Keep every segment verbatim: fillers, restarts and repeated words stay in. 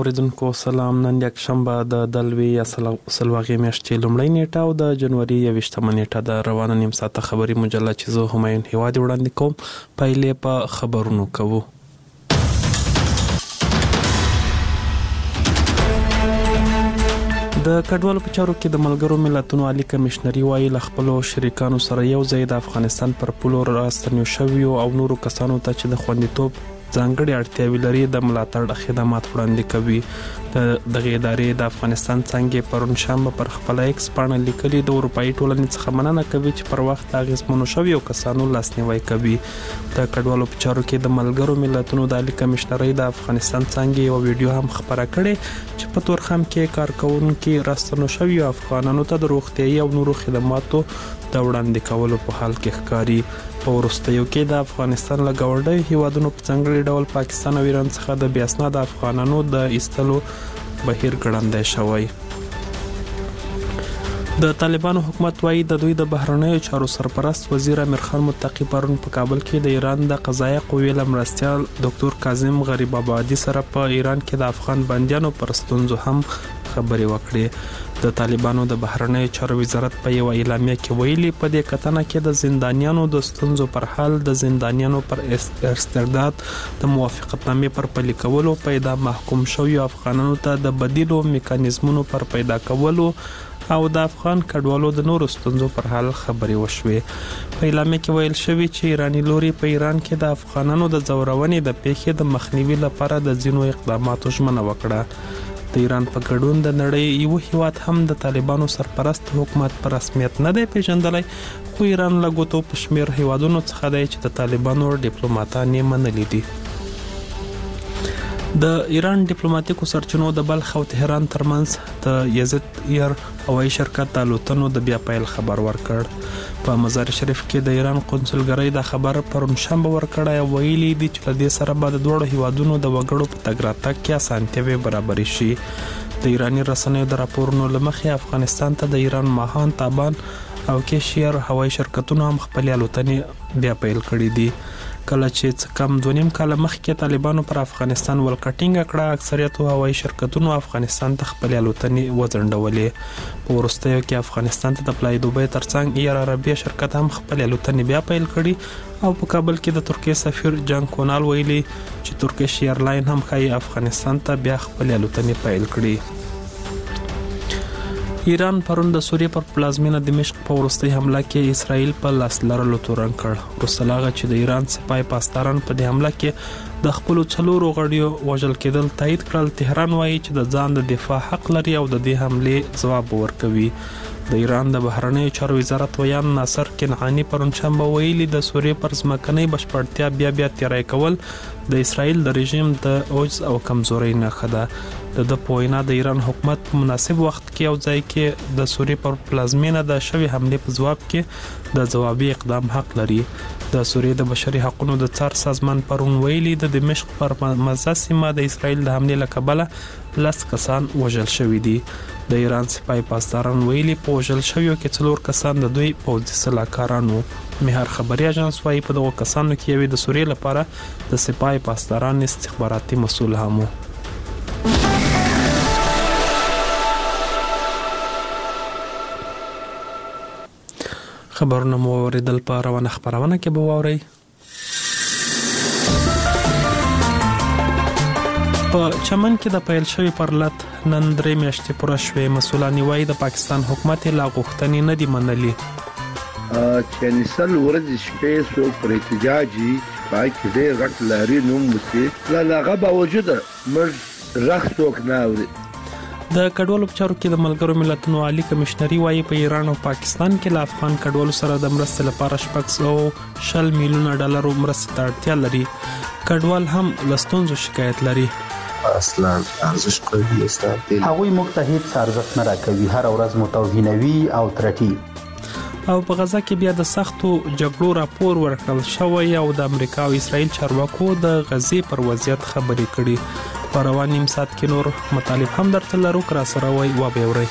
اوریدونکو سلام. نن یکشنبه د دلوي یا سلواغې میاشتې لومړۍ نیټه او د جنوري یویشتمه نیټه د روانه نیم ساعته خبري مجله چې زه همایون هیواد وړاندې کوم. پایلې په خبرونو کوو. د کډوالو په چارو کې د ملګرو ملتونو عالی کمشنري وايي له خپلو شریکانو سره یو ځای د افغانستان پر پولو راستنیو شویو او نورو کسانو ته چې د خوندیتوب ځانګړي اړتیاوې لري د ملاتړ خدمات وړاندې کوي. د دغه ادارې د افغانستان څنګه پرون شنبه پر خپل ایکس باندې لیکلي د اروپאי ټولنې څخه مننه کوي چې پر وخت اغیزمنو شویو کسانو لاسنیوي کوي. د کډوالو په چارو کې د ملګرو ملتونو د عالی کمشنري د افغانستان څنګه یو ویډیو هم خبره کړې چې په تورخم کې کارکونکو راستنو شویو افغانانو ته د روغتيایي او نورو خدماتو د وړاندې کولو په حال کې ښکاري. په وروستیو کې د افغانستان له ګاونډیو هیوادونو په ځانګړي ډول پاکستان او ایران څخه د بې اسناده افغانانو د ایستلو بهیر ګړندی شوی. د طالبانو حکومت وايي د دوی د بهرنیو چارو سرپرست وزیر امیر خان متقی پرون په کابل کې د ایران د قضایي قوې لمرستیال ډاکټر کاظم غریب آبادی سره په ایران کې د افغان بندیانو پر ستونزو هم خبرې وکړې. د طالبانو د بهرنیو چارو وزارت په یو اعلامیه کې ویلي په دې کتنه کې د زندانیانو د ستونزو پر حل، د زندانیانو پر استرداد، د موافقتنامې پر پلي کولو، پیدا محکوم شویو افغانانو ته د بدیلو میکانیزمونو پر پیدا کولو او د افغان کډوالو د نورو ستونزو پر حل خبرې وشوې. په اعلامیه کې ویل شوی چې ایرانی لوري په ایران کې د افغانانو د ځورونې د پیښې د مخنیوي لپاره د ځینو اقداماتو ژمنه وکړه. د ایران په ګډون د نړۍ یو هیواد هم د طالبانو سرپرست حکومت پر رسمیت نه دی پیژندلی، خو ایران له ګوتو په شمیر هیوادونو څخه دی چې د طالبانو ډیپلوماټان یې منلي دي. د ایران ډیپلوماټیکو سرچینو د بلخ او تهران ترمنځ د یزد ایر هوایي شرکت د الوتنو د بیا پیل خبر ورکړ. په مزار شریف کې د ایران قونسلګرۍ د خبر پرون شنبه ورکړی او ویلي دي چې له دې سره به د دوړو هیوادونو د وګړو په تګ راتګ کې اسانتیاوې برابرې شي. د ایرانی رسنیو د راپورونو له مخې افغانستان ته د ایران ماهان، تابان او کیشیر هوایي شرکتونو هم خپل الوتنې بیا پیل کړې دي. کله چې کم دوه نیم کال مخکې طالبانو پر افغانستان ولکټینګ کړه، اکثریت هوایي شرکتونو افغانستان ته خپل الوتنې وځنډولې. په وروستیو کې افغانستان ته د فلای دوبۍ ترڅنګ ایر عربیه شرکت هم خپل الوتنې بیا پیل کړي او په کابل کې د ترکیه سفیر جان کونال ویلي چې ترکیش ایرلاین هم ښایي افغانستان ته بیا خپل الوتنې پیل کړي. ایران پرون د سوریې پر پلازمینه دمشق په وروستۍ حمله کې اسرائیل په لاس لرلو تورن کړ. وروسته له هغه چې د ایران سپای پاسداران په دې حمله کې د خپلو څلورو غړیو وژل کېدل تایید کړل، تهران وایي چې د ځان د دفاع حق لري او د دې حملې ځواب ورکوي. د ایران د بهرنیو چارو وزارت ویان ناصر کنعانی پرون شنبه ویلي د سوریې پر ځمکنۍ بشپړتیا بیا بیا تیری کول د اسرائیل د رژیم د عجز او کمزورۍ نښه ده. د د پوینا د ایران حکومت په مناسب وخت کې او ځای کې د سوریې پر پلازمینه د شوی حملې په ځواب کې د ځوابي اقدام حق لري. د سوریې د بشري حقوقو د څار سازمان پرون ویلي د دمشق پر مزه سیمه د اسرائیل د حملې له کبله لس کسان وژل شوي دي. د ایران سپای پاسداران ویلي په وژل شویو کې څلور کسان د دوی پوځي سلاکاران وو. مهر خبري اژانس وايي په دغو کسانو کې یوې د سوریې لپاره د سپای پاسداران استخباراتي مسؤل هم وو. خبرونه مو اوریدل په روانه خبرونه کې به واورئ. په چمن کې د پیل شوی پرلط نن درې میاشتې پوره شوې. مسؤلان وايي د پاکستان حکومت لا غوښتنې نه دي منلي. چې نسل ورځ شپې سو پر احتجاجي پای کې ډېر غټ لاري نوم وسی لا هغه باوجود مر رخصوک نه اوري. د کډوالو په چارو کې د ملګرو ملتونو عالی کمشنري وايي په ایران او پاکستان کې له افغان کډوالو سره د مرستې لپاره شپږ سوه شل میلیونه ډالر مرستې ته اړتیا لري. کډوال هم له ستونزو شکایت لري. اصلا ارزش قوي است. هغوی موږ ته هیڅ ارزښت نه راکوي، هر ورځ متوهینوي او ترټي. او په غزا کې بیا د سختو جګړو راپور ورکړل شوی او د امریکا او اسرائیل چارواکو د غزې پر وضعیت خبرې کړي. په روان نیم ساعت کې نور مطالب هم درته لرو، کرا سره وای و به اورئ.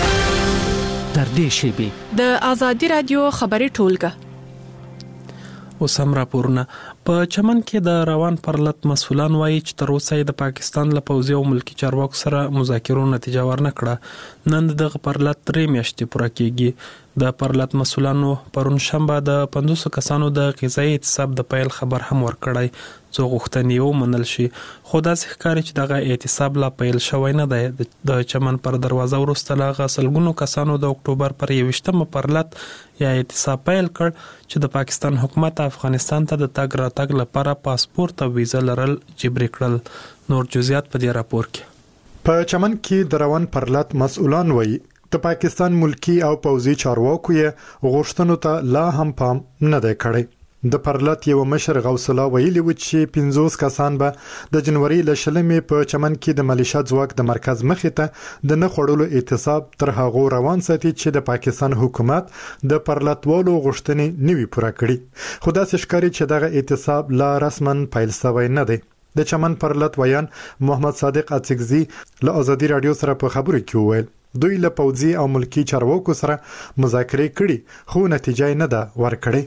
در دې شیبې د ازادي رادیو خبري ټولګه وسم راپورونه په چمن کې د روان پرلط مسولان وایي چې تر اوسه د پاکستان له پوځي او ملکی چارواکو سره مذاکرو نتیجه ورنه کړه. نن دغه پرلط درې میاشتې پوره کیږي. د پرلط مسولانو پرون شنبه د پنځوس کسانو د غذایی اعتصاب د پیل خبر هم ورکړی څو غوښتنې ومنل شي، خو داسې ښکاري چې دغه اعتصاب لا پیل شوی نه دی. د چمن پر دروازه وروسته له هغه سلګونو کسانو د اکتوبر پر یویشتمه پرلط یا اعتصاب پیل کړ چې د پاکستان حکومت افغانستان ته د تګ راتګ لپاره پاسپورت او ویزه لرل جبري کړل. نور جزئیات په دې راپور کې. په چمن کې د روان پرلط مسؤلان وایي د پاکستان ملکی او پوځي چارواکو یې غوښتنو ته لا هم پام نه دی کړی. د پرلط یو مشر غوث الله ویلي و چې پنځوس کسان به د جنوري ل شلمې په چمن کې د ملیشیا ځواک د مرکز مخې ته د نه خړولو اعتصاب تر هغه روان ساتي چې د پاکستان حکومت د پرلطوالو غوښتنې نوي پوره کړي. خو داسې ښکاري چې دغه اعتصاب لا رسمن پیل شوی نه دی. د چمن پرلط ویان محمد صادق اڅکزي له ازادي رادیو سره په خبرو کې وویل دوی له پوځي او ملکی چارواکو سره مذاکرې کړي خو نتیجه نه ده ورکړې.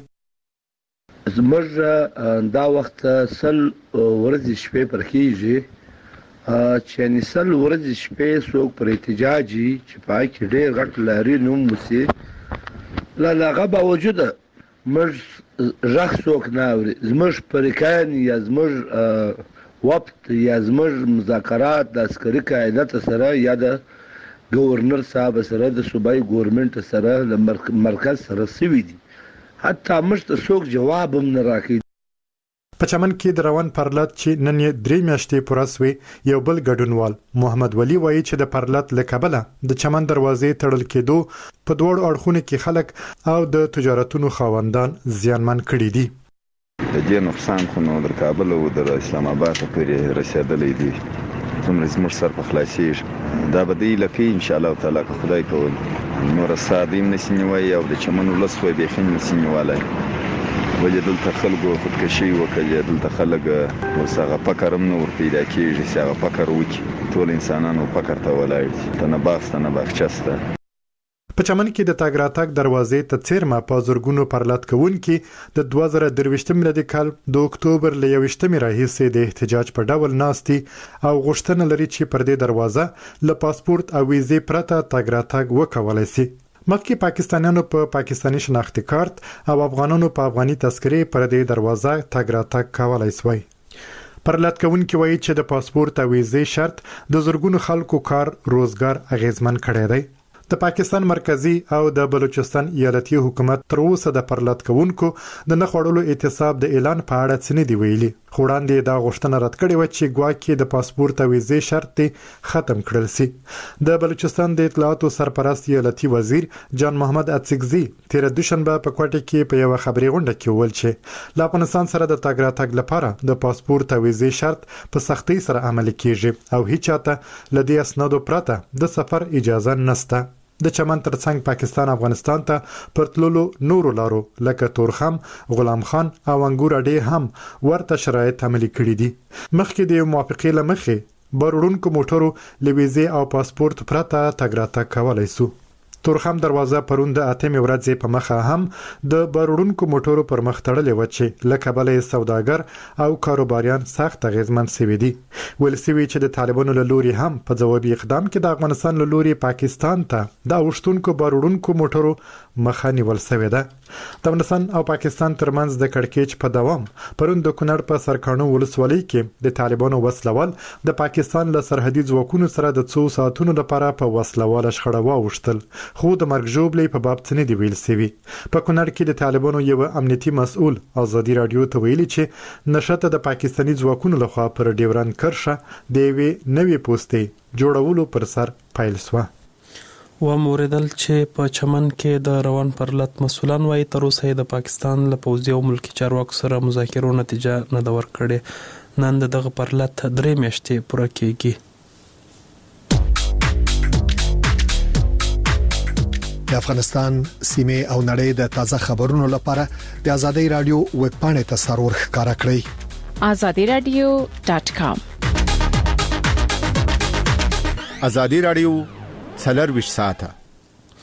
زموږ دا وخت سل ورځې شپې پر کېږي چې نسل ورځې شپې څوک پر احتجاجي چې پای کې ډېر غټ لاري نوم وسی لا لاغه باوجود موږ ژغ څوک نه اوري. زموږ پریکان یا زموږ وفد یا زموږ مذاکرات د عسکري قاعدت سره یا د گورنر صاحب سره د صوبایي ګورنمنت سره د مرکز سره سوي دي، حتی موږ ته څوک جواب هم نه راکوي. په چمن کې د روان پرلط چې نن یې درې میاشتې پوره سوې یو بل ګډونوال محمد ولی وایي چې د پرلط له کبله د چمن دروازې تړل کېدو په دوړ اړخونو کې خلک او د تجارتونو خاوندان زیانمن کړي دي. د دې نقصان خو نو در کابل او در اسلام آباد پورې رسیدلی دی. څومره زموږ سر په خلاصېږي دا به دی لکه انشاءالله تعالی که خدای کول نور ساده هم نشي نیوی او د چمن ولس وی بیخي نشي نیولی. ولې دلته خلکو خودکشي وکړي، دلته خلک اوس هغه فکر هم نه ور پیدا کېږي چې هغه فکر وکړي. ټول انسانانو فکر ته ولاړ دي، ته نه باغ ته نه باغچه شته. په چمن کې د تګ راتګ دروازې ته څیرمه په زرګونو پرلط کوونکي د دوه زره درویشتم میلادي کال د اکتوبر له یویشتمې راهیسې د احتجاج په ډول ناستي او غوښتنه لري چې پر دې دروازه له پاسپورت او ویزې پرته تګ راتګ وکولای شي. مخکې پاکستانیانو په پا پاکستاني شناختی کارت او افغانانو په افغاني تذکرې پر دې دروازه تګ راتګ کولای شوی. پرلط کوونکي وایي چې د پاسپورت او ویزې شرط د زرګونو خلکو کار روزګار اغیزمن کړی دی. د پاکستان مرکزی او د بلوچستان ایالتي حکومت تر اوسه د پرلط کوونکو د نه خړولو اعتصاب د اعلان په اړه څه نه دی ویلي. خو وړاندې دا غوښتنه رد کړې و چې ګواکې د پاسپورت او ویزې شرط ختم کړل شي. د بلوچستان د اطلاعاتو سرپرست ایالتي وزیر جان محمد اڅکزي تیر دوشنبه په کوټه کې په یو خبري غونډه کې وویل چې له افغانستان سره د تګ راتګ لپاره د پاسپورت او ویزې شرط په سختۍ سره عملي کیږي او هیڅ چاته له دې اسنادو پرته د سفر اجازه نشته. د چمن ترڅنګ پاکستان افغانستان ته پر تللو نورو لارو لکه تورخم، غلام خان او انګور اډې هم ورته شرایط عملي کړي دي. مخکې د موافقې لمخې بارونکو موټرو لویزې او پاسپورت پرته تګ راتګ کولای شو. تورخم دروازه پرون د اتمې ورځې په مخه هم د بارونکو موټرو پر مخ تړلې و چې لکه بلې سوداګر او کاروباریان سخت اغیزمن شوي دي. ویل شوي چې د طالبانو له لوري هم په ځوابي اقدام کې د افغانستان له لوري پاکستان ته د اوښتونکو بارونکو موټرو مخه نیول شوې ده. د افغانستان او پاکستان ترمنځ د کړکېچ په دوام پرون د کونړ په سرکانو ولسوالۍ کې د طالبانو وسلوال د پاکستان له سرحدي ځواکونو سره د څو ساعتونو لپاره په وسلواله شخړه واوښتل، خو د مرګ ژوبلې په باب څه نه دی ویل شوي. په کونړ کې د طالبانو یو امنیتي مسؤل ازادي رادیو ته ویلي چې نشته د پاکستاني ځواکونو لخوا پر ډیورند کرښه د یوې نوې پوستې جوړولو پر سر پیل شوه. و موردل چې په چمن کې د روان پرلط مسولان وایي تر اوسه د پاکستان له پوځي او ملکی چارواکو سره مذاکرو نتیجه نه ده ورکړې. نن دغه پرلط درې میاشتې پوره کیږي. د افغانستان سیمه او نړۍ د تازه خبرونو لپاره د ازادي رادیو ویب پاڼې ته سرور ښکارا کړئ azadi radio dot com. ازادي رادیو څلور ویشت ساعته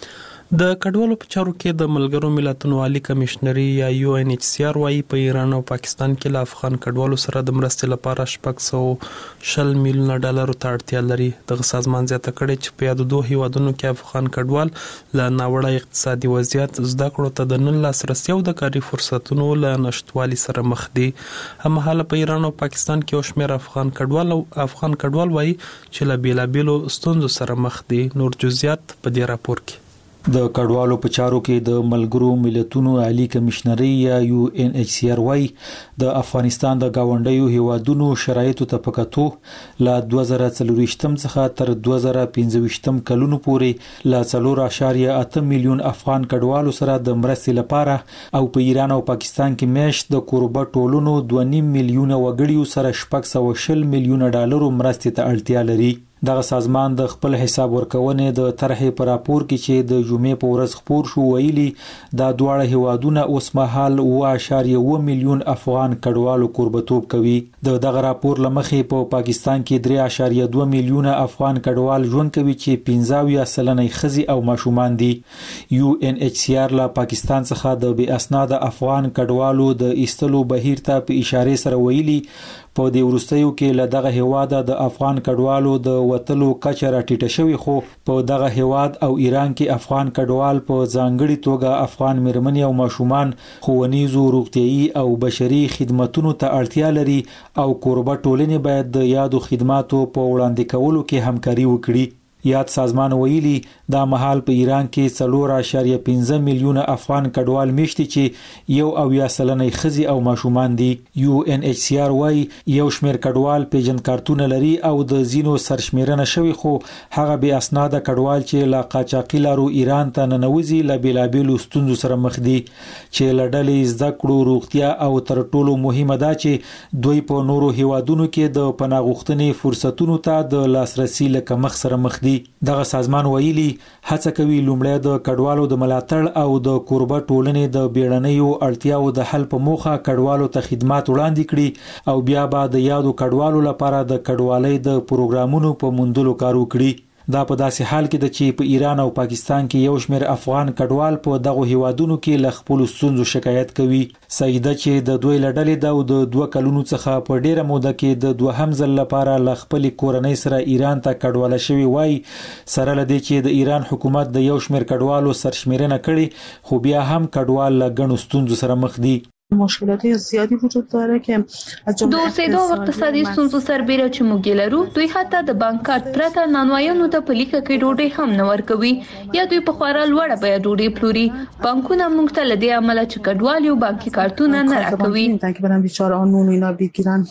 د کډوالو په چارو کې د ملګرو ملتونو عالی کمشنري یا یو ان ایچ سی آر وايي په ایران او پاکستان کې له افغان کډوالو سره د مرستې لپاره شپږ سوه شل میلیونه ډالر ته اړتیا لري. دغه سازمان زیاته کړې چې په یاد دوه هیوادونو کې افغان کډوال له ناوړه اقتصادي وضعیت زده کړو ته د نن لاسرسي او د کاري فرصتونو له نشټوالي سره مخ دي. هماهاله په ایران او پاکستان کې او شمېر افغان کډوال او افغان کډوال وايي چې له بیلابیلو ستونزو سره مخ دي. نور جزئیات په دې راپور کې. د کډوالو په چارو کې د ملګرو ملتونو عالی کمشنري یا یو ان ایچ سی آر وايي د افغانستان د گاونډیو هیوادونو شرایطو ته پکاتو له دوه زره څلور څخه تر دوه زره پنځه کلونو پورې له څلور اعشاریه اته میلیون افغان کډوالو سره د مرستې لپاره او په ایران او پاکستان کې میاشت د کوربه ټولونو دوه نیم میلیونه وګړیو سره شپږ سوه شل میلیونه ډالرو مرستې ته اړتیا لري. دغه سازمان د خپل حساب ورکونې د طرحې پر راپور کې چې د جمعې په ورځ خپور شو ویلي دا دواړه هیوادونه اوس مهال اوه اعشاریه اوه میلیون افغان کډوالو کوربتوب کوي. د دغه راپور لمخې په پاکستان کې درې اعشاریه دوه میلیونه افغان کډوال ژوند کوي چې پنځه اویا سلنه ښځې او ماشومان دي. یو ان ایچ سی آر له پاکستان څخه د بې اسناده افغان کډوالو د ایستلو بهیر ته په اشاره سره ویلي په دې وروستیو کې له دغه هیواد د افغان کډوالو د وتلو کچه راټیټه شوې، خو په دغه هیواد او ایران کې افغان کډوال په ځانګړي توګه افغان مېرمنې او ماشومان ښوونیزو، روغتیايي او بشري خدماتونو ته اړتیا لري او کوربه ټولنې باید د یادو خدماتو په وړاندې کولو کې همکاري وکړي. یاد سازمان ویلي دا مهال په ایران کې څلور اعشاریه پنځه میلیونه افغان کډوال میشتي چې یو اویا سلنه ښځې او ماشومان دي. یو ان ایچ سی آر وايي یو شمېر کډوال پیژند کارتونه لري او د ځینو سرشمېرنه شوی، خو هغه بې اسناده کډوال چې له قاچاقي لارو ایران ته ننوځي له بیلابیلو ستونزو سره مخ دي چې له ډلې زده کړو، روغتیا او تر ټولو مهمه ده چې دوی په نورو هیوادونو کې د پناه غوښتنې فرصتونو ته د لاسرسي له کمښت سره مخ دي. دغه سازمان ویلي هڅه کوي لومړی د کډوالو د ملاتړ او د کوربه ټولنې د بیړنیو اړتیاو د حل په موخه کډوالو ته خدمات وړاندې کړي او بیا به د یادو کډوالو لپاره د کډوالۍ د پروګرامونو په موندلو کار وکړي. دا په داسې حال کې ده چې په ایران او پاکستان کې یو شمېر افغان کډوال په دغه هیوادونو کې له خپلو ستونزو شکایت کوي. سیده چې د دوی له ډلې ده او د دوه کلونو څخه په ډیره موده کې د دوهم ځل لپاره له خپلې کورنۍ سره ایران ته کډواله شوي وای، سره له دې چې د ایران حکومت د یو شمېر کډوالو سرشمېرنه کړي، خو بیا هم کډوال له ګڼو ستونزو سره مخ دي. مشکلات زیادی وجود داره که از جمله د اوسېدو او اقتصادي ستونزو سربېره چې موږ لرو، دوی حتی د بانک کارت پرته نانوایانو ته په لیکه کې ډوډۍ هم نه ورکوي یا دوی په خورا لوړه بیه ډوډۍ پلوري. بانکونه موږ ته له دې امله چې کډوال یو بانکي کارتونه نه راکوي که برن بیچاره آنون اینا بگیرن.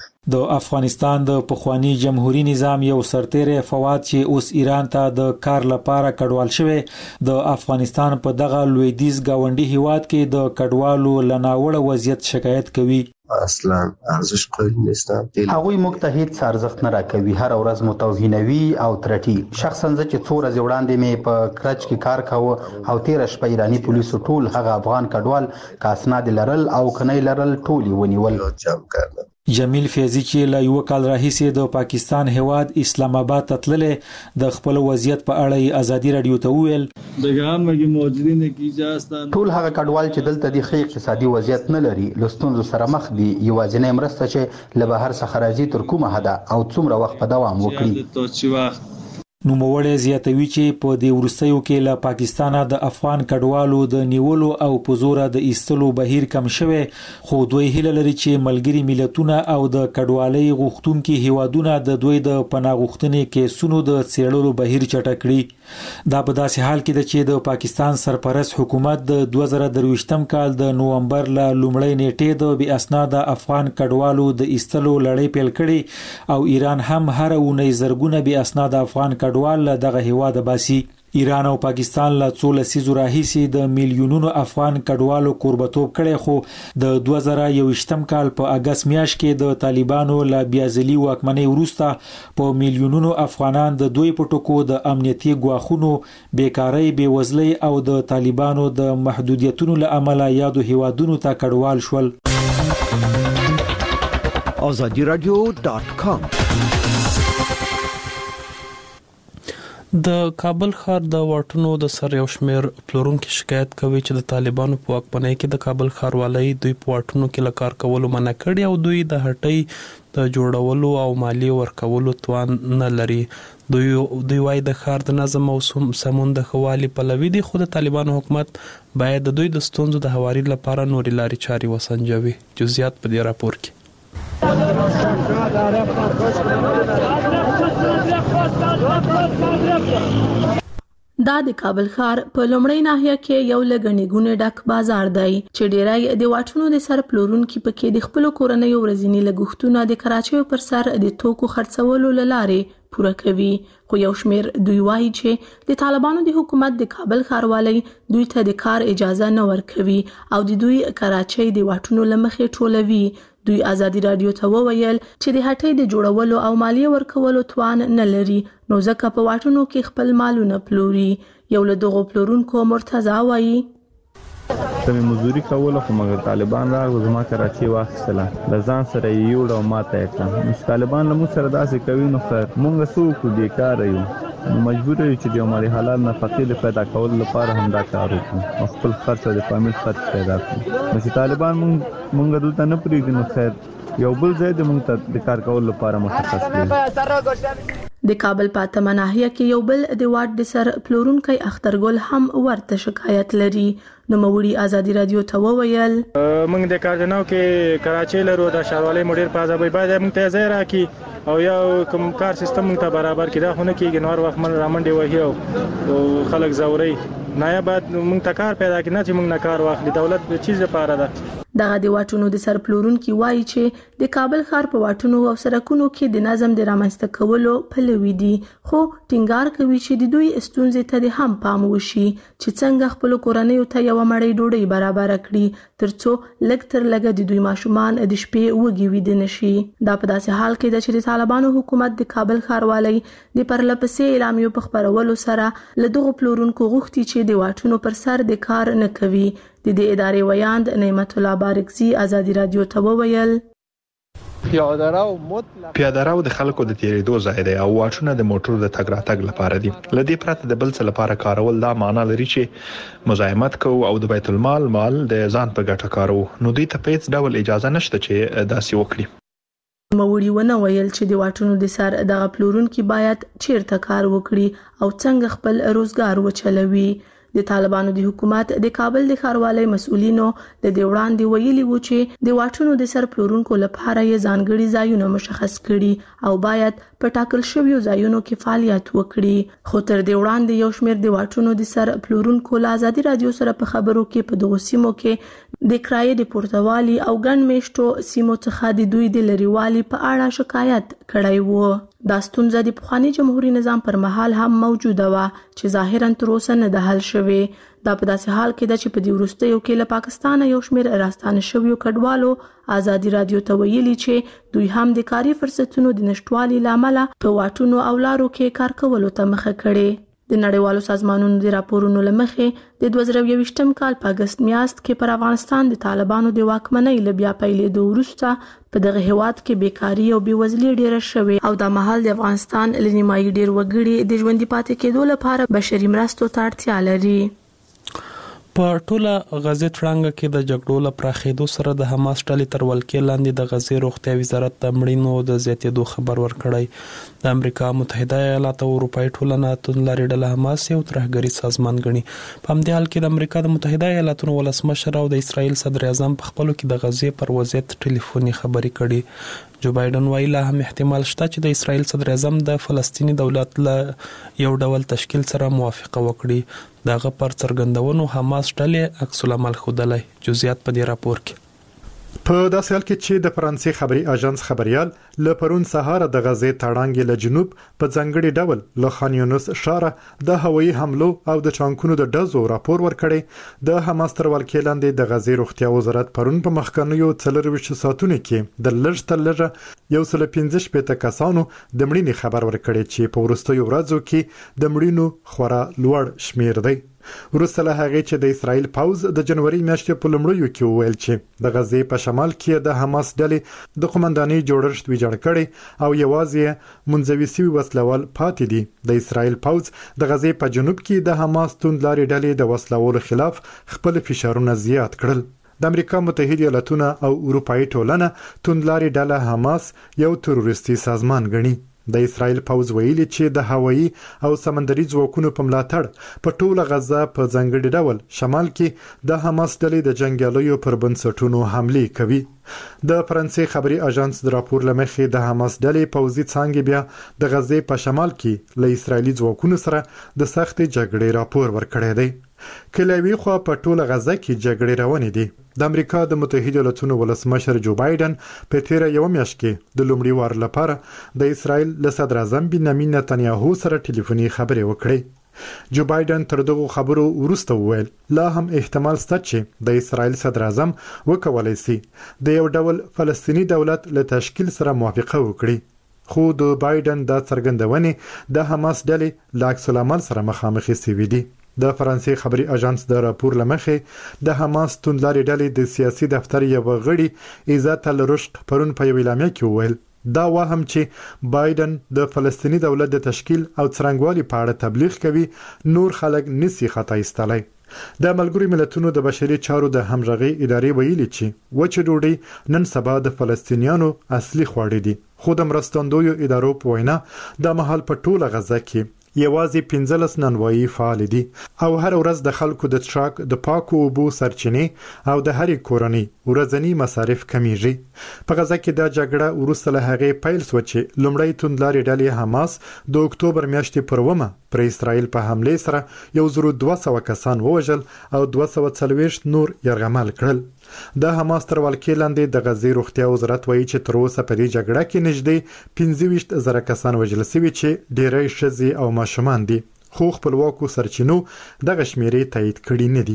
د افغانستان د پخوانی جمهوریت نظام یو سرتیری فواد چې اوس ایران ته د کار لپاره کډوال شوی، د افغانستان په دغه لویدیځ گاونډي هیواد کې د کډوالو لناوړه وضعیت شکایت کوي. اصلا ارزش قائل نیستم. هغوی موږ ته هیڅ ارزښت نه راکوي، هر ورځ متوهینوي او ترټي. شخصا زه چې څو ورځې وړاندې مې په کرچ کې کار کاوه او تیر شپه ایرانی پولیسو ټول هغه افغان کډوال که اسناد لرل او کنه لرل ټول ونیول. جمیل فیضی چې له یو کال راهیسې د پاکستان هیواد اسلام آباد ته تللی، د خپل وضعیت په اړه ازادي رادیو ته وویل ټول هغه کډوال چې دلته د ښه اقتصادي وضعیت نه لري له ستونزو سره مخ دي. یوازینۍ مرسته چې له بهر څخه راځي تر کومه حده او څومره وخت په دوام وکړي. نوموړی زیاتوي چې په دې وروستیو کې له پاکستانه د افغان کډوالو د نیولو او په زوره د ایستلو بهیر کم شوی، خو دوی هیله لري چې ملګري ملتونه او د کډوالۍ غوښتونکي هیوادونه د دوی د پناه غوښتنې کیسونو د څېړلو بهیر چټک کړي. دا په داسې حال کې ده چې د پاکستان سرپرست حکومت د دوه زره درویشتم کال د نومبر له لومړۍ نیټې د بې اسناده افغان کډوالو د ایستلو لړۍ پیل کړي او ایران هم هر اونۍ زرګونه بې اسناده افغان کډوال له دغه هیواده باسي. ایران او پاکستان له څو لسیزو راهیسې د میلیونونو افغان کډوالو کوربتوب کړی، خو د دوه زره یوویشتم کال په اګست میاشت کې د طالبانو له بیازلي واکمنۍ وروسته په میلیونونو افغانان د دوی په ټکو د امنیتي ګواښونو، بیکارۍ، بېوزلۍ او د طالبانو د محدودیتونو له امله یادو هیوادونو ته کډوال شول. آزادی رادیو دات کام د کابل ښار د واټونو د سر یو شمېر پلورونکو شکایت کوي چې د طالبانو په واکمنۍ کې د کابل ښاروالۍ دوی په واټونو کې له کار کولو منع کړي او دوی د هټۍ د جوړولو او مالیې ورکولو توان نه لري. دوی دوی وايي د ښار د نظم او سمون د ښه والي پلوي دي، خو د طالبانو حکومت باید د دوی د ستونزو د هواري لپاره نورې لارې چارې وسنجوي. جزئیات په دې راپور کې. دا د کابل ښار په لومړی ناحیه کې یو لګنی ګونه ډک بازار دی چې ډیری د واټونو د سر پلورونکو پکې د خپل کورنۍ ورځنی لګښتونه د کراچۍ پر سر د توکو خرڅولو لاره پوره کوي. خو یو شمیر دوی وایي چې د طالبانو د حکومت د کابل ښاروالۍ دوی ته د کار اجازه نه ورکوي او د دوی کراچۍ د واټونو لمخې ټولوي. دوی آزادي رادیو ته وویل چې د هټۍ د جوړولو او مالیې ورکولو توان نه لري، نو ځکه په واټونو کې خپل مالونه پلوري. یو له دغو پلورونکو مرتضی وایي سمې مزدوري کوله، خو مګر طالبان راغلل زما کراچۍ واخیستله، له ځان سره یې یوړه او ماته یې کړه. نو طالبان له موږ سره داسې کوي نو خیر موږ څه وکړو، بېکاره یو، نو مجبور یو چې د یو مالي حلال نفقې د پیدا کولو لپاره همدا کار وکړو او خپل خرڅ او د فامیل خرڅ پیدا کړو. نو چې طالبان موږ موږ دلته نه پرېږدي نو خیر یو بل ځای د موږ ته د کار کولو لپاره مشخص کړي. د کابل په اتمه ناحیه کې یو بل د واټ د سر پلورونکی اخترګل هم ورته شکایت لري. نو موري آزادي رادیو ته وویل موږ د کارجناو کې کراچۍ لرو، د ښاروالۍ مدیر په ځای باید موږ ته ځای راکړي او یو کوم کار سیستم موږ ته برابر کړي. دا خو نه کېږي، نور وخت من رامنډي وهي او خلک زوري نه بعد موږ ته کار پیدا کړي، نه چې موږ نه کار واخلي. دولت د چیز لپاره ده. دغه د واټونو د سر پلورونکو وایي چې د کابل ښار په واټونو او سړکونو کې د نظم د رامنځته کولو پلوي دي، خو ټینګار کوي چې د دوی ستونزې ته هم پام وشي چې څنګه خپل کورنۍ ته یو مړۍ ډوډۍ برابر کړي ترڅو لږ تر لږه د دوی ماشومان د شپې وږي ویده نشي. دا په داسې حال کې ده چې د طالبانو حکومت د کابل ښاروالۍ د پرلپسې اعلامیو په خپرولو سره له دغو پلورونکو غوښتي چې د واټونو پر سر د کار نه کوي. د دې ادارې ویاند نعمت الله بارکزي آزادي رادیو ته وویل پیاده رو د خلکو د تیریدو ځای دی او واټونه د موټرو د تګ راتګ لپاره دي. له دې پرته د بل څه لپاره کارول دا معنا لري چې مزاحمت کوو او د بیت المال مال د ځان په ګټه کارو، نو دوی ته هیڅ ډول اجازه نشته چې داسې وکړي. موري ونه ویل چې د واټونو د سر دغه پلورونکو باید چیرته کار وکړي او څنګه خپل روزګار وچلوي. د طالبانو د حکومت د کابل د ښاروالۍ مسؤلینو د دې وړاندې ویلي و چې د واټونو د سر پلورونکو لپاره یې ځانګړي ځایونه مشخص کړي او باید په ټاکل شویو ځایونو کې فعالیت وکړي. خو تر دې وړاندې یو شمېر د واټونو د سر پلورونکو له آزادي رادیو سره په خبرو کې په دغو سیمو کې د کرایې د پورتوالي او ګڼ میشتو سیمو څخه د دوی د لرېوالي په اړه شکایت کړی و. دا ستونزه د پخواني جمهوریت نظام پر مهال هم موجوده و چې ظاهرا تر اوسه نه ده حل شوې. دا په داسې حال کې ده چې په دې وروستیو کې له پاکستان یو شمېر راستانه شویو کډوالو آزادي رادیو ته ویلي چې دوی هم د کاري فرصتونو د نشټوالي لامل په واټونو او لارو کې کار کولو ته مخه کړي. د نړیوالو سازمانونو د راپورونو لمخې د دوه زره یوویشتم کال په اگست میاشت کې پر افغانستان د طالبانو د واکمنۍ له بیا پیلېدو وروسته په دغه هیواد کې بیکاري او بېوزلي ډېره شوې او د مهال د افغانستان له نیمایي ډېر وګړي د ژوندي پاتې کېدو لپاره بشري مرستو ته اړتیا لري. په ټوله غزې تړانګه کې د جګړو له پراخېدو سره د حماس ډلې تر ولکې لاندې د غزې روغتیا وزارت د مړینو د زیاتېدو خبر ورکړی. د امریکا متحده ایالات او اروپایي ټولنه توندلارې ډله حماس یو ترهګریز سازمان ګڼي. په همدې حال کې د امریکا د متحده ایالاتونو ولسمشر او د اسرائیل صدر اعظم په خپلو کې د غزې پر وضعیت ټلیفوني خبرې کړي. جو بایدن وایي لا هم احتمال شته چې د اسرائیل صدر اعظم د فلسطینی دولت له یو ډول تشکیل سره موافقه وکړي. دغه پر څرګندونو حماس ډلې عکس العمل ښودلی. جزئیات په دې راپور کې. په داسې حال کې چې د فرانسې خبري اژانس خبريال له پرون سهار د غزې تړانګې له جنوب په ځنګړي ډول له خان یونس ښار د هوایي حملو او د ټانکونو د ډزو راپور ورکړي. د حماس تر ولکې لاندې د غزې روغتیا وزارت پرون په مخکنیو څلرویشت ساعتونو کې د لږ تر لږه یو سل پنځه شپېته کسانو د مړینې خبر ورکړي چې په وروستیو ورځو کې د مړینو خورا لوړ شمیر دی. وروسته له هغې چې د اسرائیل پوځ د جنوري میاشتې په لومړیو کې وویل چې د غزې په شمال کې د حماس ډلې د قومندانۍ جوړښت ویجاړ کړی او یوازې منځوي سوي وسلوال پاتې دي. د اسرائیل پوځ د غزې په جنوب کې د حماس توندلارې ډلې د وسلوالو خلاف خپل فشارونه زیات کړل. د امریکا متحده ایالاتونه او اروپאי ټولنه توندلارې ډله حماس یو تروریستي سازمان ګڼي. د اسرائیل پوځ ویلي چې د هوایي او سمندري ځواکونو په ملاتړ په ټوله غزه په ځانګړي ډول شمال کې د حماس ډلې د جنګیالیو پر بنسټونو حملې کوي. د فرانسې خبري اژانس د راپور لمخې د حماس ډلې پوځي څانګې بیا د غزې په شمال کې له اسرایلی ځواکونو سره د سخت جګړې راپور ورکړی دی. کلوي خو په ټوله غزه کې جګړې روانې دي. د امریکا د متحده ایالاتونو ولسمشر جو بایدن په تیر یو میاشت کې د لومړي وار لپاره د اسرائیل له صدر اعظم بنیامین نتنیاهو سره ټلیفوني خبرې وکړې. جو بایدن تر دغه خبرو وروسته وویل لا هم احتمال شته چې د اسرائیل صدر اعظم وکولای شي د یو ډول فلسطینی دولت له تشکیل سره موافقه وکړي. خو د بایدن د څرګندونې د حماس ډلې له عکس العمل سره مخامخ شوي دي. د فرانسې خبري اژانس د راپور لمخې د حماس توندلارې ډلې د سیاسي دفتر یو غړي عزت الرشق پرون په یو اعلامیه کې وویل دا وهم چې بایدن د فلسطینی دولت د تشکیل او څرنګوالي په اړه تبلیغ کوي نور خلک نسی خطا ایستلای. د ملګرو ملتونو د بشري چارو د همغږي ادارې ویلي چې وچه ډوډۍ نن سبا د فلسطینیانو اصلي خواړه دي. خو د مرستندویو ادارو په وینا د مهال په ټوله غزه کې یوازې پنځلس نانوایي فعال دي او هر ورځ د خلکو د ټراک د پاکو اوبو سرچینې او د هرې کورنۍ ورځنی مصارف کمیږي. په غزه کې د جګړه وروسته له هغې پیل شو چې لومړی توندلارې ډلې حماس د اکتوبر میاشتې پر اومه پر اسرائیل په حمله سره یو زر دوه سوه کسان ووژل او دوه سوه څلوېښت نور یرغمل کړل. د حماس تر ولکې لاندې د غزې روغتیا وزارت وایي چې تر اوسه په دې جګړه کې نږدې پنځه ویشت زره کسان وژل شوي چې ډېری ښځې او ماشومان دي. خو خپلواکو سرچینو دغه شمیرې تایید کړي نه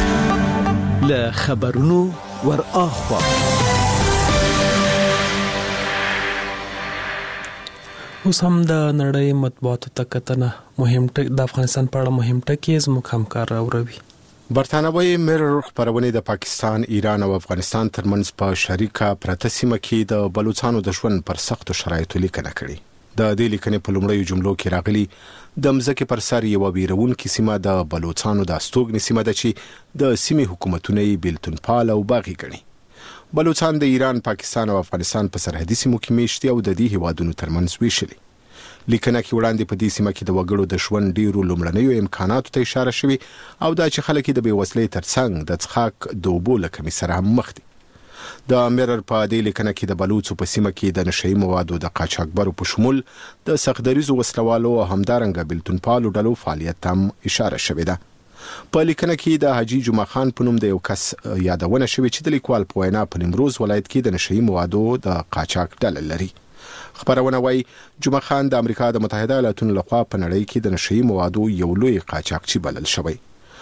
دي. له خبرونو ور اخوا اوس هم د نړۍ مطبوعاتو ته کتنه مهم ټک د افغانستان په اړه مهم ټکي زموږ همکار راوړي. برتانوي میرر خبرونه د پاکستان، ایران او افغانستان ترمنځ په شریکه پرته سیمه کې د بلوچستانو د ژوند پر سختو شرایطو لیکنه کړې. د دې لیکنې په لومړیو جملو کې راغلي د مځکې پر سر یو بیرونکو سیمه د بلوچستانو د استوګنې سیمه ده چې د سیمې حکومتونه یې بیلتون پال او باغی ګڼي. بلوچستان د ایران، پاکستان او افغانستان په سرحدي سیمو کې میشتي او د دې هیوادونو ترمنځ ویشلي. لیکنه کې وړاندې په دې سیمه کې د وګړو د ژوند ډیرو لومړنیو امکاناتو ته اشاره شوی او دا چې خلک د بیوسلې ترڅنګ د څښاک د اوبو له کمۍ سره هم مخ دي. د میرر په دې لیکنه کې د بلوچو په سیمه کې د نشئی موادو د قاچاقبرو په شمول د سختدریزو وسلوالو او همدارنګه بیلتون پالو ډلو فعالیت هم اشاره شوې ده. په لیکنه کې د حاجی جمعه خان په نوم د یو کس یادونه شوې چې د لیکوال په وینا په نیمروز ولایت کې د نشئی موادو د قاچاق ډله لري. خبرونه وايي جمعه خان د امریکا د متحده ایالاتونو لخوا په نړۍ کې د نشئی موادو یو لوی قاچاقچی بلل شوی.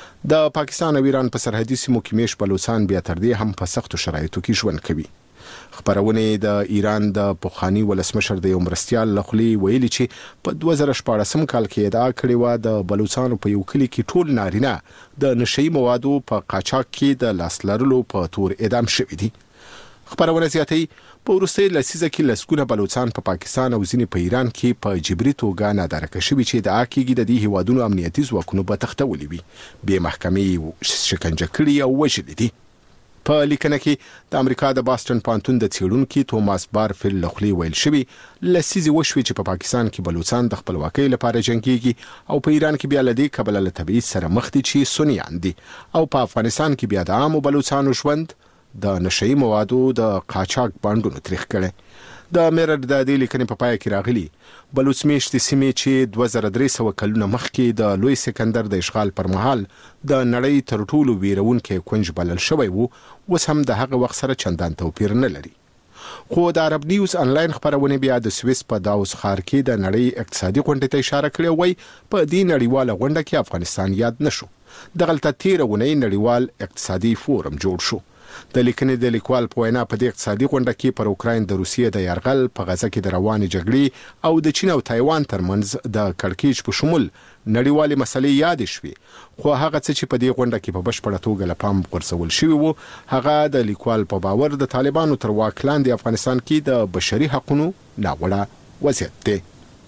د پاکستان او ایران په سرحدي سیمو کې میش بلوچستان بیا تر دې هم په سختو شرایطو کې ژوند کوي. خبرونه د ایران د پوخانی ولسمشر د یو مرستیال لخوا ویلي چې په دوه زره شپاړسم کال کې ادعا کړې و د بلوچستان په یو کلی کې ټول نارینه د نشئی موادو په قاچاق کې د لاس لرلو په تور اعدام شوي دي. خبرونه زیاتوي په وروستۍ لسیزه کې لسګونه بلوچستان په پا پاکستان او ځینې په ایران کې په جبري توګه نادارکه شوي چې ادعا کېږي د دې هیوادونو امنیتي ځواکونو به تختولي وي، بې محکمې شکنجه کړي او وژلي دي. په لیکنه کې د امریکا د باستن پانتون د څېړونکي توماس بارفیل له خولې ویل شوي لسیزې وشوي چې په پاکستان کې بلوچستان د خپلواکۍ لپاره جنګېږي او په ایران کې بیا له دې کبله له تبعیض سره مخ دي چې سنیان دي او په افغانستان کې بیا د عامو بلوچستانو ژوند د نشئی موادو د قاچاق باندونو تاریخ کړي. د میرر د دې لیکنې په پای کې راغلي بلوچ میشتې سیمې چې دوه زره درې سوه کلونه مخکې د لوی سکندر د اشغال پر مهال د نړۍ تر ټولو ویرونکی کونج بلل شوی وو، اوس هم د هغه وخت سره چندان توپیر نه لري. خو د عرب نیوز انلاین خبرونه بیا د سویس په داوس ښار کې د نړۍ اقتصادي غونډې ته اشاره کړې وای په دې نړیواله غونډه کې افغانستان یاد نشو. دغلته تیر غونې نړیوال اقتصادي فورم جوړ شو د لیکنې د لیکوال په وینا په دې اقتصادي غونډه کې پر اوکراین د روسیې د یرغل په غزه کې د روانې جګړې او د چین او تایوان ترمنځ د کړکېچ په شمول نړیوالې مسلې یاد شوې، خو هغه څه چې په دې غونډه کې په بشپړه توګه له پام غورځول شوی وو هغه د لیکوال په باور د طالبانو تر واک لاندې افغانستان کې د بشري حقوقو ناوړه وضعیت دی.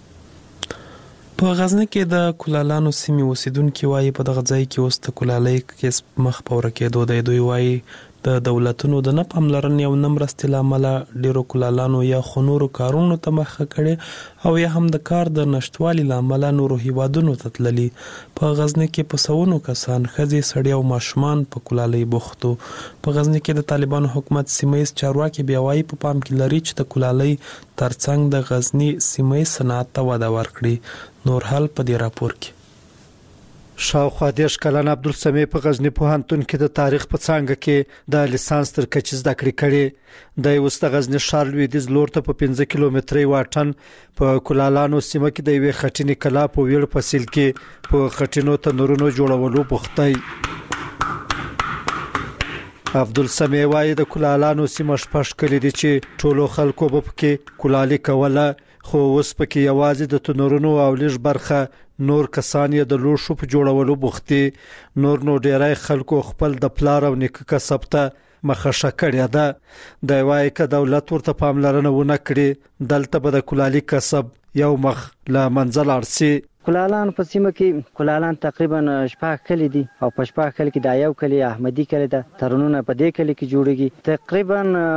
په غزنه کې د کولالانو سیمې اوسیدونکو وايي په دغه ځای کې اوس د کولالۍ کسب مخ په ورکه دوی دوی وايي د دولتونو د نه پاملرنې او نمرستې لامل ډیرو کولالانو یا خنورو کارونو ته مخه کړي او یا هم د کار د نشټوالي لامل نورو هیوادونو ته تللي. په غزنه کې په سونو کسان خځې سړي او ماشومان په کولالۍ بوختو. په غزنه کې د طالبانو حکومت سیمایي چارواکي بیا وايي په پام کې لري چې د کولالۍ ترڅنګ د غزنی سیمایي صنعت ته وده ورکړي. نور حال په دې راپور کې شاوخوا دیش کلن عبدالسمیع په غزنی پوهنتون کې د تاریخ په څانګه کې د لیسانس تر کچې زده کړې کړې. د اوس د غزنی ښار لویدیځ لور ته په پنځه کیلومتري واټن په کولالانو سیمه کې د یوې خټینې کلا په ویړ فصیل کې په خټینو تنورونو جوړولو بوختی. عبدالسمیع وايي د کولالانو سیمه شپږ کلی دي چې ټولو خلکو به پکې کولالي کوله، خو اوس پکې یوازې د تنورونو او لږ برخه نور کسان یې د لوښو په جوړولو بوختي. نور نو ډیری خلکو خپل د پلار او نیکه کسب ته مخه کړې ده. د وايي ک دولت ورته پاملرنه ونه کړي دلته به د کولالي کسب یو مخ لا منزل ارسي. کولالان په سیمه کې کولالان تقریبا شپږ کلی دي او په شپږ کلی کې دا یو کلی احمدي کلی ده. ترنونه په دې کلی کې جوړیږي. تقریبا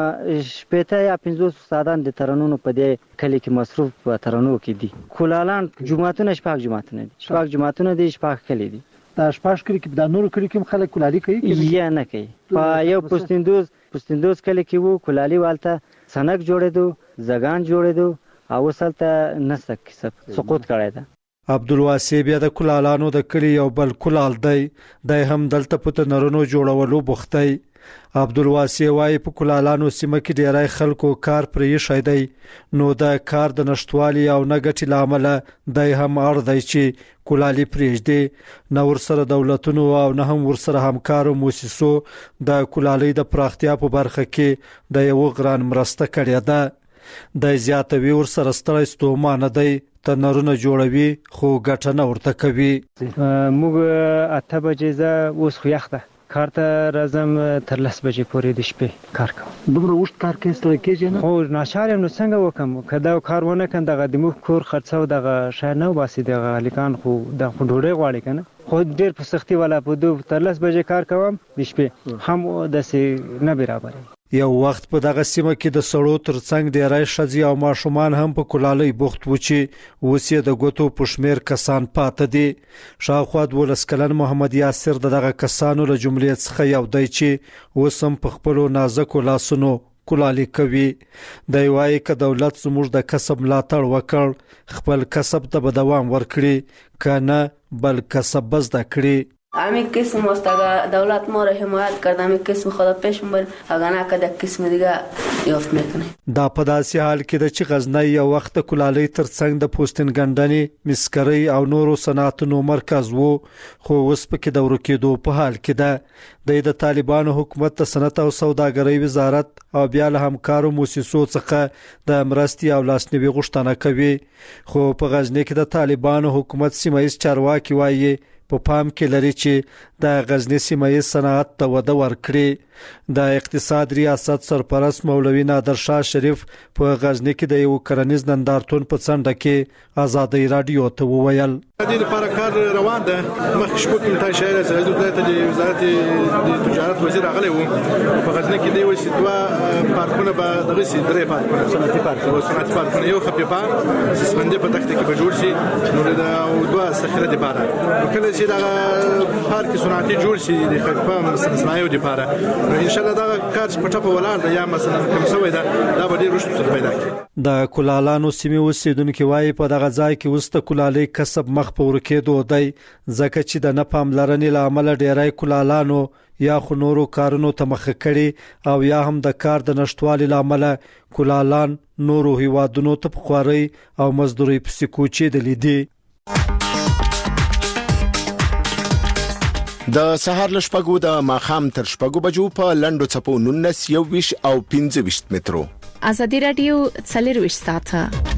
شپږ یا پنځوس استادان د ترنونو په دې کلی کې مصروف په ترنو کې دي. کولالان جمعهتون شپږ جمعهتون دي شپږ جمعهتون دي شپږ کلی دي. دا شپږ کلی کې د نورو کلی کې خلک کولالي کوي یا نه کوي. په یو پوستندوز پوستندوز کلی کې وو کولالي والته سنک جوړېدو زګان جوړېدو او وسلته نسک کسب سقوط کړی ده. عبدالواسع بیا د کولالانو د کلی یو بل کولال دی، د هم دلته په تنورونو جوړولو بوختی. عبدالواسع وايي په کولالانو سیمه کې ډیری خلکو کار پرې شي دی، نو د کار د نشټوالي او نګټي لامل د هم اړ دی چې کولالي پرېږدي. نو ورسره دولتونو او نه هم ورسره همکارو موسسو د کولالۍ د پراختیا په برخه کې د یو غران مرسته کړې ده. د زیاتوي ورسره ستړی ستومانه دی، تنورونه جوړوي خو ګټه نه ورته کوي. موږ اته بجې زه اوس خو یخ ده کار ته راځم تر لس بجې پورې د شپې کار کوم. دومره اوږد کار کوې ستړی کېږې نه؟ خو ناچار یم نو څنګه وکړم که دا کار ونه کړم دغه د موږ کور خرڅه دغه شی نه وباسي دغه هلکان خو د خو ډوډۍ غواړي که نه. خو ډېر په سختي والا په دو تر لس بجې کار کوم د شپې هم داسې نه برابرې. یو وخت په دغه سیمه کې د سړو ترڅنګ ډیری ښځې او ماشومان هم په کولالۍ بوخت و چې اوس یې د ګوتو په شمېر کسان پاته دي. شاوخوا دولس کلن محمد یاسر د دغه کسانو له جملې څخه یو دی چې اوس هم په خپلو نازکو لاسونو کولالي کوي. دی وايي که دولت زموږ د کسب ملاتړ وکړ خپل کسب ته به دوام ورکړي که نه بل کسب به زده کړي. همین قسم است اگر دولت ما را حمایت کرد همین قسم خدا پیش بر اگر نه کده قسم دیگه یافت میکنه. دا په داسې حال کې د چې غزنی یو وخت کولالۍ ترڅنګ د پوستین ګندنې مسکرۍ او نورو صنعتونو مرکز وو، خو اوس پکې د ورکېدو په حال کې ده. د طالبانو حکومت د صنعت او سوداګرۍ وزارت او بیا له همکارو موسسو څخه د مرستې او لاسنیوي غوښتنه کوي، خو په غزنی کې د طالبانو حکومت سیمایي چارواکي وايي په پام کې لري چې د غزنی سیمایي صنعت ته وده ورکړي. د اقتصاد ریاست سرپرست مولوی نادر شاه شریف په غزنی کې د یو کرنیز نندارتون په څنډه کې آزادۍ رادیو ته وویل د دې لپاره کار روان ده. مخکې شپږ کلټای شهر سره د وزارت د تجارت وزیر راغلی و په غزنی کې دی وسی دوه پارکونه به دغه سي درې پارکونه صنعتي پارک او صنعتي پارکونه یو خپې پارک سسپندې په تخته کې به جوړ شي نو د دوه سخره دی پاره کله چې دا پارک صنعتي جوړ شي د خپل صنایعو دی پاره ان شاء الله دا کار په ټاپه ولاړ دی یا مثلا کوم څه وای دا دا به ډیر رښتو سره پیدا کی. د کولالانو سیمې اوسیدونکو وايي په دغه ځای کې وسته کولالۍ کسب مخ په ورکېدو دی ځکه چې د نه پاملرنې لامل ډیری کولالانو یا خو نورو کارونو ته مخه کړي او یا هم د کار د نشټوالي لامل کولالان نورو هیوادونو ته په خواري او مزدوري پسې کوچېدلې دي. د سهار لشپګو د ماخام تر شپګو بجو په لندو چپو نونس یو ویش او پنځه ویش مترو. ازادي رادیو څلور ویش ساعته